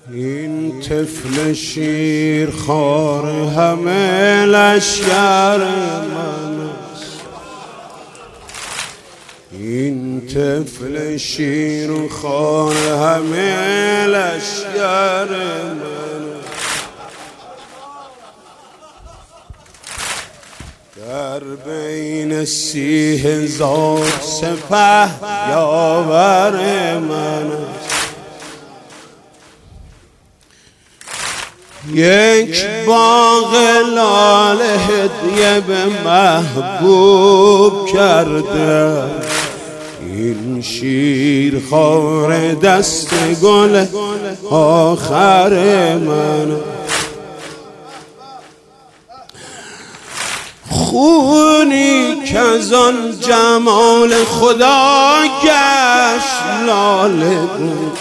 این طفل شیرخوار همه لشکر من است. این طفل شیرخوار همه لشکر من است. در بین 30,000 سپه یاور من است. یک باغ لاله هدیه به محبوب کرده. این شیرخوار دست گل آخر من. خونی که از آن جمال خدا گشت لاله گون.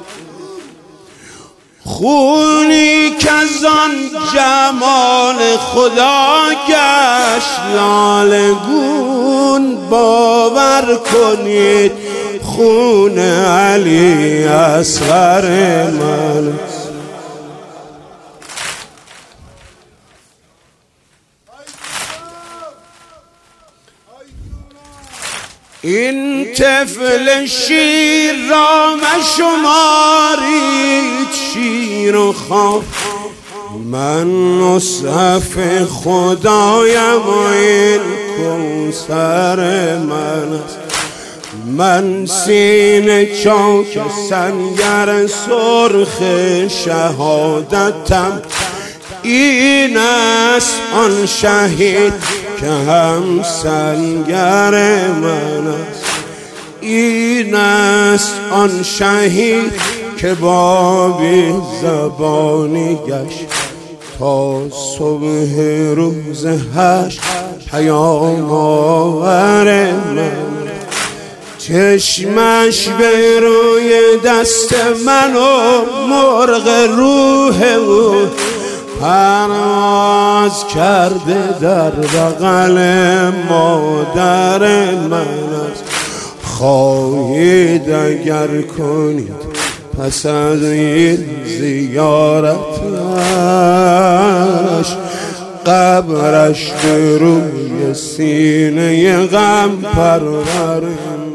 خونی که از آن جمال خدا گشت لاله گون. باور کنید خون علی اصغر من. این طفل شیر را مشمارید شیر و خواب. من مصحف خدایم و این کوثر من است. من سینه چاک سنگر سرخ شهادتم. این است آن شهید که هم سنگر من است. این است آن شهید که با بی زبانی گشت تا صبح روز حشر پیام آور من. چشمش به روی دست من و مرغ روح او پرواز کرده در بغل مادر من است. خواهید اگر کنید پس از این زیارتش قبرش به روی سینه غم پرور